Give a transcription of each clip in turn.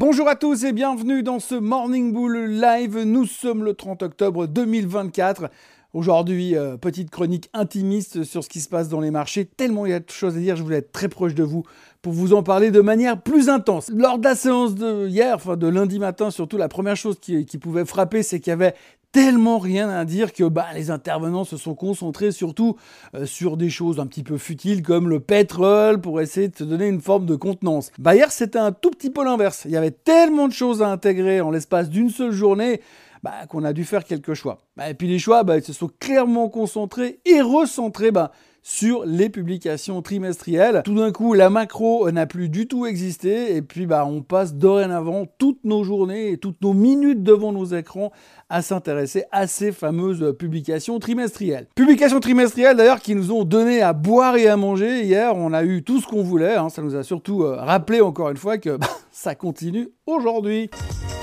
Bonjour à tous et bienvenue dans ce Morning Bull Live. Nous sommes le 30 octobre 2024. Aujourd'hui, petite chronique intimiste sur ce qui se passe dans les marchés. Tellement il y a de choses à dire, je voulais être très proche de vous pour vous en parler de manière plus intense. Lors de la séance de hier, enfin de lundi matin, surtout la première chose qui pouvait frapper, c'est qu'il y avait tellement rien à dire que les intervenants se sont concentrés surtout sur des choses un petit peu futiles comme le pétrole pour essayer de se donner une forme de contenance. Hier, c'était un tout petit peu l'inverse. Il y avait tellement de choses à intégrer en l'espace d'une seule journée qu'on a dû faire quelques choix. Et puis les choix, ils se sont clairement concentrés et recentrés sur les publications trimestrielles. Tout d'un coup, la macro n'a plus du tout existé et puis on passe dorénavant toutes nos journées et toutes nos minutes devant nos écrans à s'intéresser à ces fameuses publications trimestrielles. Publications trimestrielles d'ailleurs qui nous ont donné à boire et à manger. Hier, on a eu tout ce qu'on voulait. Ça nous a surtout rappelé encore une fois que ça continue aujourd'hui.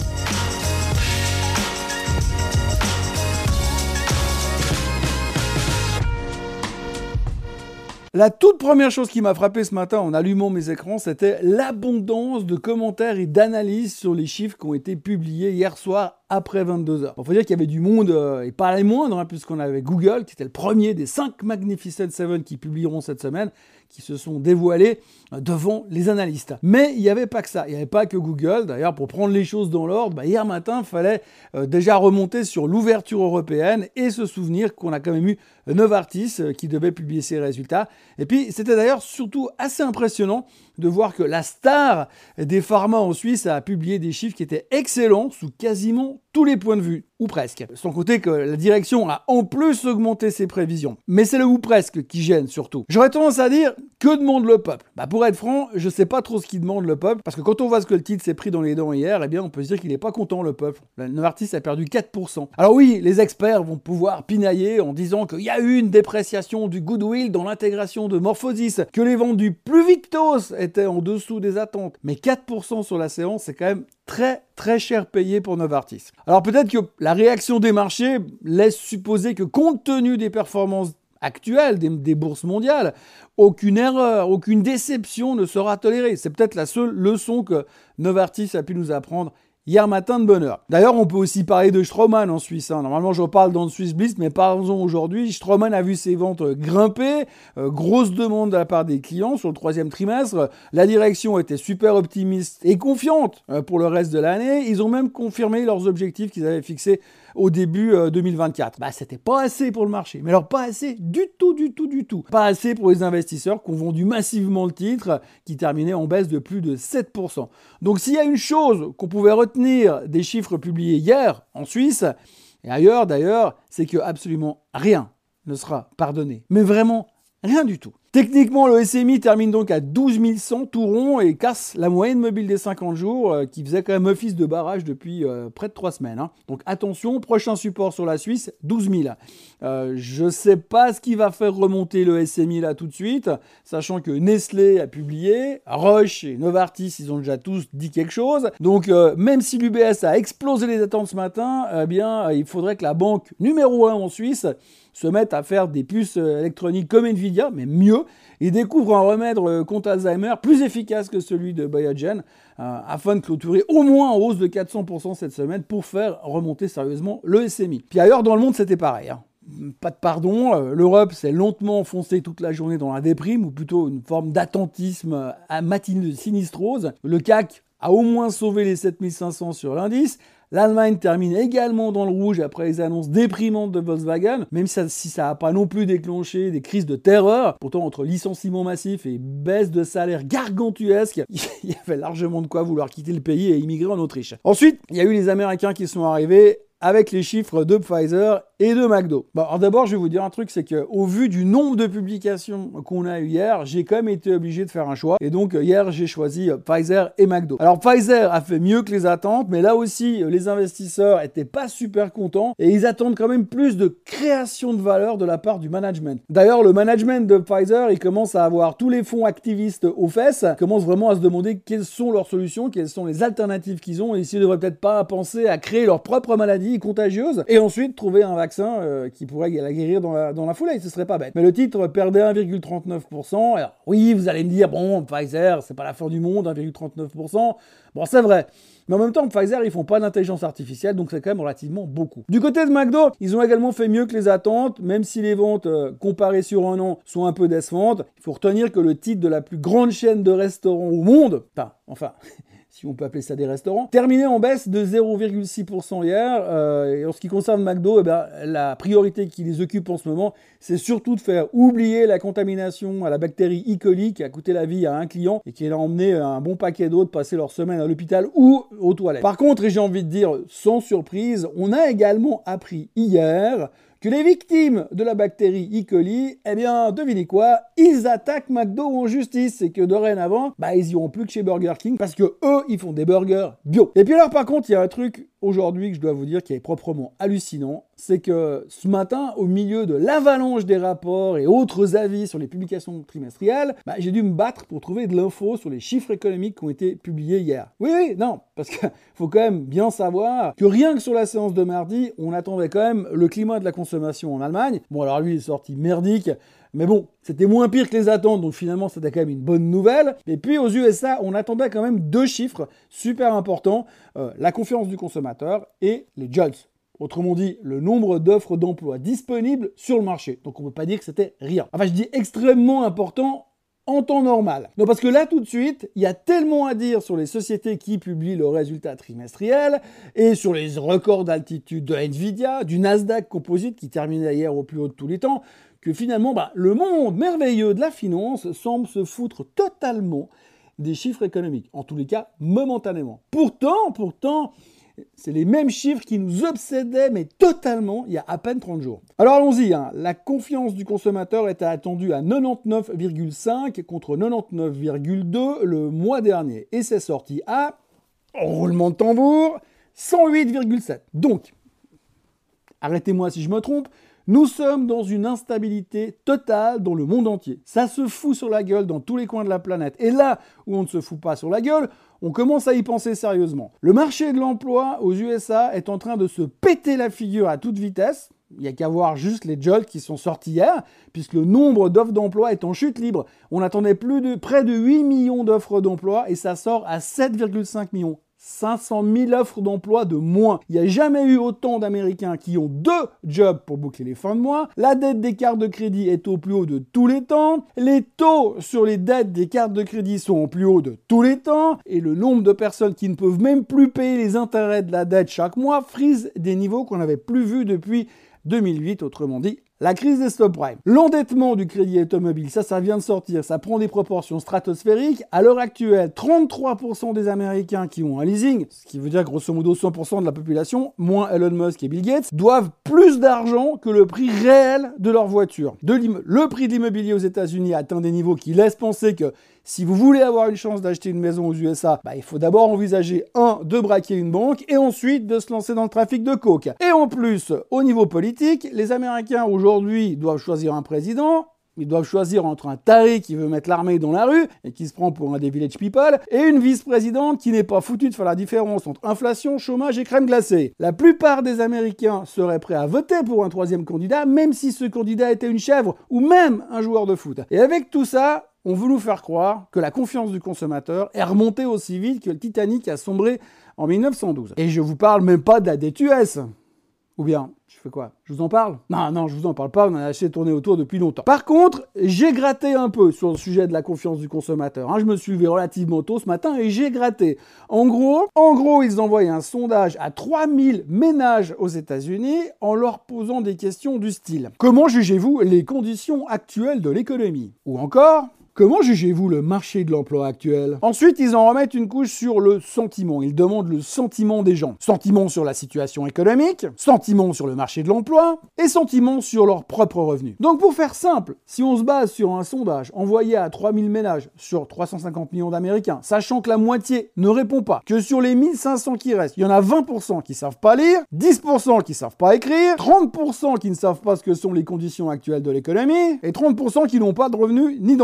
La toute première chose qui m'a frappé ce matin en allumant mes écrans, c'était l'abondance de commentaires et d'analyses sur les chiffres qui ont été publiés hier soir après 22h. Il faut dire qu'il y avait du monde, et pas les moindres, puisqu'on avait Google, qui était le premier des 5 Magnificent Seven qui publieront cette semaine, qui se sont dévoilés devant les analystes. Mais il n'y avait pas que ça, il n'y avait pas que Google. D'ailleurs, pour prendre les choses dans l'ordre, hier matin, il fallait déjà remonter sur l'ouverture européenne et se souvenir qu'on a quand même eu Novartis qui devait publier ses résultats. Et puis, c'était d'ailleurs surtout assez impressionnant de voir que la star des pharma en Suisse a publié des chiffres qui étaient excellents sous quasiment tous les points de vue, ou presque. Sans compter que la direction a en plus augmenté ses prévisions. Mais c'est le ou presque qui gêne surtout. J'aurais tendance à dire, que demande le peuple ? Pour être franc, je sais pas trop ce qu'il demande le peuple, parce que quand on voit ce que le titre s'est pris dans les dents hier, on peut se dire qu'il n'est pas content le peuple. Novartis a perdu 4%. Alors oui, les experts vont pouvoir pinailler en disant qu'il y a eu une dépréciation du goodwill dans l'intégration de MorphoSys, que les ventes du Pluvictos étaient en dessous des attentes. Mais 4% sur la séance, c'est quand même très très cher payé pour Novartis. Alors peut-être que la réaction des marchés laisse supposer que compte tenu des performances actuelles des bourses mondiales, aucune erreur, aucune déception ne sera tolérée. C'est peut-être la seule leçon que Novartis a pu nous apprendre hier matin de bonne heure. D'ailleurs, on peut aussi parler de Straumann en Suisse. Normalement, je reparle dans le Swiss Bliss, mais parlons aujourd'hui. Straumann a vu ses ventes grimper, grosse demande de la part des clients sur le 3e trimestre. La direction était super optimiste et confiante pour le reste de l'année. Ils ont même confirmé leurs objectifs qu'ils avaient fixés au début 2024. C'était pas assez pour le marché. Mais alors, pas assez du tout. Pas assez pour les investisseurs qui ont vendu massivement le titre, qui terminait en baisse de plus de 7%. Donc, s'il y a une chose qu'on pouvait retenir des chiffres publiés hier en Suisse, et ailleurs d'ailleurs, c'est que absolument rien ne sera pardonné. Mais vraiment rien du tout. Techniquement, le SMI termine donc à 12 100 tout rond et casse la moyenne mobile des 50 jours qui faisait quand même office de barrage depuis près de 3 semaines. Donc attention, prochain support sur la Suisse, 12 000. Je ne sais pas ce qui va faire remonter le SMI là tout de suite, sachant que Nestlé a publié, Roche et Novartis, ils ont déjà tous dit quelque chose. Donc même si l'UBS a explosé les attentes ce matin, il faudrait que la banque numéro 1 en Suisse se mettent à faire des puces électroniques comme Nvidia, mais mieux, et découvrent un remède contre Alzheimer plus efficace que celui de Biogen, afin de clôturer au moins en hausse de 400% cette semaine pour faire remonter sérieusement le SMI. Puis ailleurs dans le monde, c'était pareil. Pas de pardon, l'Europe s'est lentement enfoncée toute la journée dans la déprime, ou plutôt une forme d'attentisme matineux de sinistrose. Le CAC a au moins sauvé les 7500 sur l'indice. L'Allemagne termine également dans le rouge après les annonces déprimantes de Volkswagen, même si ça n'a pas non plus déclenché des crises de terreur. Pourtant, entre licenciements massifs et baisse de salaire gargantuesque, il y avait largement de quoi vouloir quitter le pays et immigrer en Autriche. Ensuite, il y a eu les Américains qui sont arrivés avec les chiffres de Pfizer et de McDo. Alors d'abord, je vais vous dire un truc, c'est qu'au vu du nombre de publications qu'on a eu hier, j'ai quand même été obligé de faire un choix. Et donc hier, j'ai choisi Pfizer et McDo. Alors Pfizer a fait mieux que les attentes, mais là aussi, les investisseurs étaient pas super contents et ils attendent quand même plus de création de valeur de la part du management. D'ailleurs, le management de Pfizer, il commence à avoir tous les fonds activistes aux fesses, commence vraiment à se demander quelles sont leurs solutions, quelles sont les alternatives qu'ils ont, et s'ils ne devraient peut-être pas penser à créer leur propre maladie contagieuse et ensuite trouver un vaccin vaccin qui pourrait la guérir dans la foulée, ce serait pas bête. Mais le titre perdait 1,39%. Alors oui, vous allez me dire, bon, Pfizer, c'est pas la fin du monde, 1,39%. Bon, c'est vrai. Mais en même temps, Pfizer, ils font pas d'intelligence artificielle, donc c'est quand même relativement beaucoup. Du côté de McDo, ils ont également fait mieux que les attentes, même si les ventes comparées sur un an sont un peu décevantes. Il faut retenir que le titre de la plus grande chaîne de restaurants au monde, enfin, si on peut appeler ça des restaurants, terminé en baisse de 0,6% hier. Et en ce qui concerne McDo, la priorité qui les occupe en ce moment, c'est surtout de faire oublier la contamination à la bactérie E. coli qui a coûté la vie à un client et qui a emmené un bon paquet d'autres passer leur semaine à l'hôpital ou aux toilettes. Par contre, et j'ai envie de dire sans surprise, on a également appris hier que les victimes de la bactérie E. coli, devinez quoi, ils attaquent McDo en justice et que dorénavant, ils iront plus que chez Burger King parce que eux, ils font des burgers bio. Et puis alors par contre, il y a un truc aujourd'hui que je dois vous dire qui est proprement hallucinant, c'est que ce matin, au milieu de l'avalanche des rapports et autres avis sur les publications trimestrielles, j'ai dû me battre pour trouver de l'info sur les chiffres économiques qui ont été publiés hier. Oui, non, parce qu'il faut quand même bien savoir que rien que sur la séance de mardi, on attendait quand même le climat de la consommation en Allemagne. Bon, alors lui, il est sorti merdique, mais bon, c'était moins pire que les attentes, donc finalement, c'était quand même une bonne nouvelle. Et puis, aux USA, on attendait quand même deux chiffres super importants, la confiance du consommateur et les JOLTS. Autrement dit, le nombre d'offres d'emploi disponibles sur le marché. Donc on ne peut pas dire que c'était rien. Enfin, je dis extrêmement important en temps normal. Non, parce que là, tout de suite, il y a tellement à dire sur les sociétés qui publient leurs résultats trimestriels et sur les records d'altitude de Nvidia, du Nasdaq Composite qui terminait hier au plus haut de tous les temps, que finalement, le monde merveilleux de la finance semble se foutre totalement des chiffres économiques. En tous les cas, momentanément. Pourtant, c'est les mêmes chiffres qui nous obsédaient, mais totalement, il y a à peine 30 jours. Alors allons-y, la confiance du consommateur était attendue à 99,5 contre 99,2 le mois dernier. Et c'est sorti à, roulement de tambour, 108,7. Donc, arrêtez-moi si je me trompe, nous sommes dans une instabilité totale dans le monde entier. Ça se fout sur la gueule dans tous les coins de la planète. Et là où on ne se fout pas sur la gueule, on commence à y penser sérieusement. Le marché de l'emploi aux USA est en train de se péter la figure à toute vitesse. Il n'y a qu'à voir juste les JOLTS qui sont sortis hier, puisque le nombre d'offres d'emploi est en chute libre. On attendait près de 8 millions d'offres d'emploi et ça sort à 7,5 millions. 500 000 offres d'emploi de moins. Il n'y a jamais eu autant d'Américains qui ont 2 jobs pour boucler les fins de mois. La dette des cartes de crédit est au plus haut de tous les temps. Les taux sur les dettes des cartes de crédit sont au plus haut de tous les temps. Et le nombre de personnes qui ne peuvent même plus payer les intérêts de la dette chaque mois frise des niveaux qu'on n'avait plus vus depuis 2008, autrement dit, la crise des subprimes. L'endettement du crédit automobile, ça vient de sortir, ça prend des proportions stratosphériques. À l'heure actuelle, 33% des Américains qui ont un leasing, ce qui veut dire grosso modo 100% de la population, moins Elon Musk et Bill Gates, doivent plus d'argent que le prix réel de leur voiture. Le prix de l'immobilier aux États-Unis a atteint des niveaux qui laissent penser que si vous voulez avoir une chance d'acheter une maison aux USA, il faut d'abord envisager, de braquer une banque et ensuite de se lancer dans le trafic de coke. Et en plus, au niveau politique, les Américains aujourd'hui doivent choisir un président. Ils doivent choisir entre un taré qui veut mettre l'armée dans la rue et qui se prend pour un des village people et une vice-présidente qui n'est pas foutue de faire la différence entre inflation, chômage et crème glacée. La plupart des Américains seraient prêts à voter pour un troisième candidat, même si ce candidat était une chèvre ou même un joueur de foot. Et avec tout ça, on veut nous faire croire que la confiance du consommateur est remontée aussi vite que le Titanic a sombré en 1912. Et je vous parle même pas de la dette US. Ou bien, je fais quoi? Je vous en parle? Non, je vous en parle pas, on a assez tourné autour depuis longtemps. Par contre, j'ai gratté un peu sur le sujet de la confiance du consommateur. Je me suis levé relativement tôt ce matin et j'ai gratté. En gros, ils envoient un sondage à 3000 ménages aux États-Unis en leur posant des questions du style: comment jugez-vous les conditions actuelles de l'économie? Ou encore, comment jugez-vous le marché de l'emploi actuel? Ensuite, ils en remettent une couche sur le sentiment. Ils demandent le sentiment des gens. Sentiment sur la situation économique, sentiment sur le marché de l'emploi et sentiment sur leurs propres revenus. Donc pour faire simple, si on se base sur un sondage envoyé à 3000 ménages sur 350 millions d'Américains, sachant que la moitié ne répond pas, que sur les 1500 qui restent, il y en a 20% qui savent pas lire, 10% qui savent pas écrire, 30% qui ne savent pas ce que sont les conditions actuelles de l'économie et 30% qui n'ont pas de revenus ni d'emploi.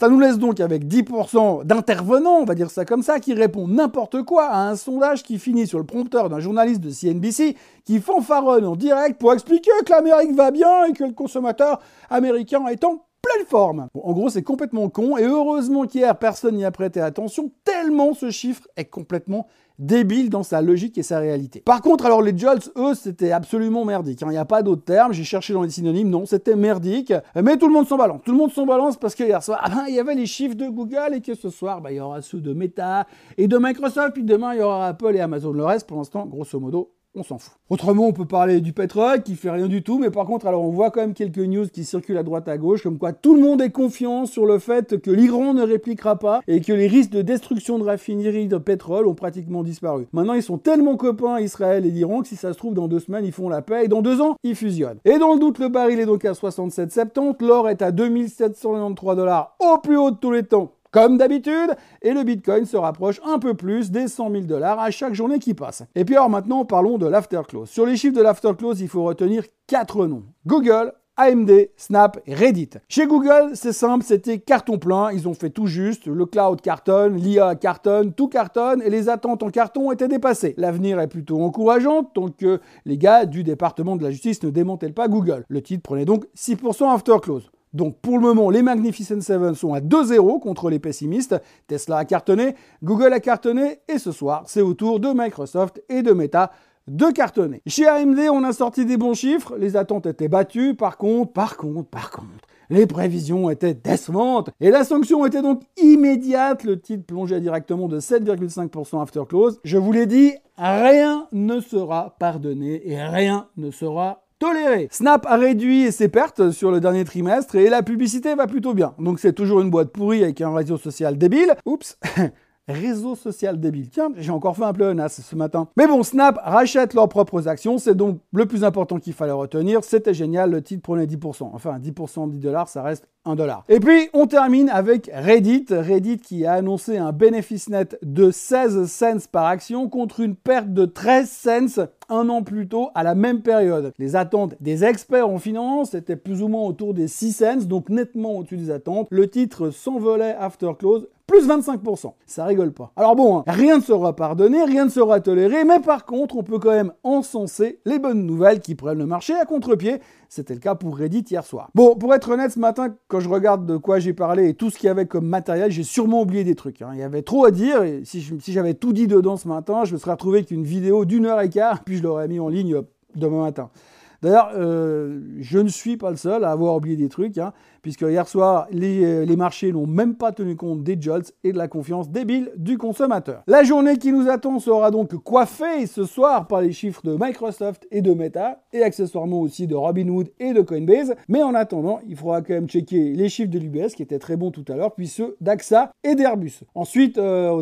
Ça nous laisse donc avec 10% d'intervenants, on va dire ça comme ça, qui répondent n'importe quoi à un sondage qui finit sur le prompteur d'un journaliste de CNBC qui fanfaronne en direct pour expliquer que l'Amérique va bien et que le consommateur américain est en pleine forme. Bon, en gros, c'est complètement con et heureusement qu'hier, personne n'y a prêté attention tellement ce chiffre est complètement débile dans sa logique et sa réalité. Par contre, alors les jolts, eux, c'était absolument merdique. Il n'y a pas d'autre terme, j'ai cherché dans les synonymes, non, c'était merdique. Mais tout le monde s'en balance. Tout le monde s'en balance parce que hier soir, il y avait les chiffres de Google et que ce soir, il y aura ceux de Meta et de Microsoft, puis demain, il y aura Apple et Amazon. Le reste, pour l'instant, grosso modo, on s'en fout. Autrement, on peut parler du pétrole qui fait rien du tout, mais par contre, alors on voit quand même quelques news qui circulent à droite à gauche, comme quoi tout le monde est confiant sur le fait que l'Iran ne répliquera pas et que les risques de destruction de raffineries de pétrole ont pratiquement disparu. Maintenant, ils sont tellement copains, Israël et l'Iran, que si ça se trouve, dans 2 semaines, ils font la paix et dans 2 ans, ils fusionnent. Et dans le doute, le baril est donc à 67,70, l'or est à 2793 $, au plus haut de tous les temps. Comme d'habitude, et le Bitcoin se rapproche un peu plus des 100 000 $ à chaque journée qui passe. Et puis alors maintenant, parlons de l'afterclose. Sur les chiffres de l'afterclose, il faut retenir 4 noms. Google, AMD, Snap et Reddit. Chez Google, c'est simple, c'était carton plein, ils ont fait tout juste, le cloud cartonne, l'IA cartonne, tout cartonne et les attentes en carton étaient dépassées. L'avenir est plutôt encourageant tant que les gars du département de la justice ne démantèlent pas Google. Le titre prenait donc 6% afterclose. Donc pour le moment, les Magnificent Seven sont à 2-0 contre les pessimistes. Tesla a cartonné, Google a cartonné et ce soir, c'est au tour de Microsoft et de Meta de cartonner. Chez AMD, on a sorti des bons chiffres, les attentes étaient battues, par contre, les prévisions étaient décevantes et la sanction était donc immédiate. Le titre plongeait directement de 7,5% after close. Je vous l'ai dit, rien ne sera pardonné et rien ne sera toléré. Snap a réduit ses pertes sur le dernier trimestre et la publicité va plutôt bien. Donc c'est toujours une boîte pourrie avec un réseau social débile. Oups. Réseau social débile. Tiens, j'ai encore fait un pléonasme ce matin. Mais bon, Snap rachète leurs propres actions, c'est donc le plus important qu'il fallait retenir. C'était génial, le titre prenait 10%. Enfin, 10% de 10 $, ça reste $1. Et puis, on termine avec Reddit. Reddit qui a annoncé un bénéfice net de 16 cents par action contre une perte de 13 cents un an plus tôt à la même période. Les attentes des experts en finance étaient plus ou moins autour des 6 cents, donc nettement au-dessus des attentes. Le titre s'envolait after close, plus 25%. Ça rigole pas. Alors bon, rien ne sera pardonné, rien ne sera toléré, mais par contre, on peut quand même encenser les bonnes nouvelles qui prennent le marché à contre-pied. C'était le cas pour Reddit hier soir. Bon, pour être honnête, ce matin, quand je regarde de quoi j'ai parlé et tout ce qu'il y avait comme matériel, j'ai sûrement oublié des trucs. Il y avait trop à dire et si j'avais tout dit dedans ce matin, je me serais retrouvé avec une vidéo d'1h15, puis je l'aurais mis en ligne demain matin. D'ailleurs, je ne suis pas le seul à avoir oublié des trucs, puisque hier soir, les marchés n'ont même pas tenu compte des jolts et de la confiance débile du consommateur. La journée qui nous attend sera donc coiffée ce soir par les chiffres de Microsoft et de Meta, et accessoirement aussi de Robinhood et de Coinbase. Mais en attendant, il faudra quand même checker les chiffres de l'UBS, qui étaient très bons tout à l'heure, puis ceux d'AXA et d'Airbus. Ensuite, en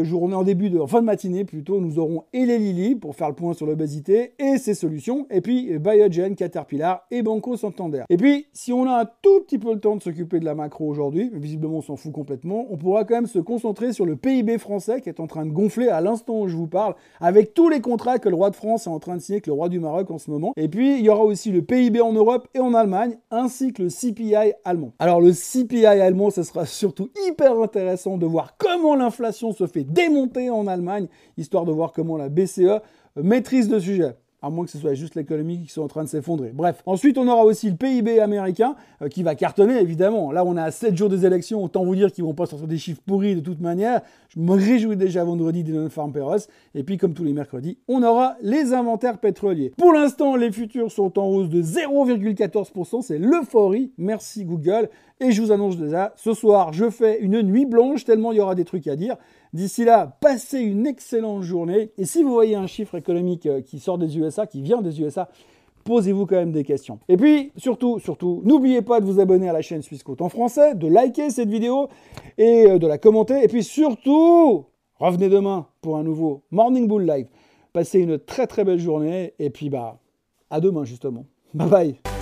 fin de matinée plutôt, nous aurons Eli Lilly pour faire le point sur l'obésité et ses solutions, et puis Biogen, Caterpillar et Banco Santander. Et puis, si on a un tout petit peu le temps de s'occuper de la macro aujourd'hui, mais visiblement on s'en fout complètement, on pourra quand même se concentrer sur le PIB français qui est en train de gonfler à l'instant où je vous parle, avec tous les contrats que le roi de France est en train de signer avec le roi du Maroc en ce moment. Et puis, il y aura aussi le PIB en Europe et en Allemagne, ainsi que le CPI allemand. Alors le CPI allemand, ce sera surtout hyper intéressant de voir comment l'inflation se fait démonter en Allemagne, histoire de voir comment la BCE maîtrise le sujet. À moins que ce soit juste l'économie qui soit en train de s'effondrer. Bref. Ensuite, on aura aussi le PIB américain qui va cartonner, évidemment. Là, on est à 7 jours des élections. Autant vous dire qu'ils vont pas sortir des chiffres pourris de toute manière. Je me réjouis déjà vendredi des non-farm payrolls. Et puis, comme tous les mercredis, on aura les inventaires pétroliers. Pour l'instant, les futurs sont en hausse de 0,14%. C'est l'euphorie. Merci Google. Et je vous annonce déjà, ce soir, je fais une nuit blanche tellement il y aura des trucs à dire. D'ici là, passez une excellente journée. Et si vous voyez un chiffre économique qui sort des USA, qui vient des USA, posez-vous quand même des questions. Et puis, surtout, n'oubliez pas de vous abonner à la chaîne Swissquote en français, de liker cette vidéo et de la commenter. Et puis surtout, revenez demain pour un nouveau Morning Bull Live. Passez une très très belle journée et puis à demain justement. Bye bye.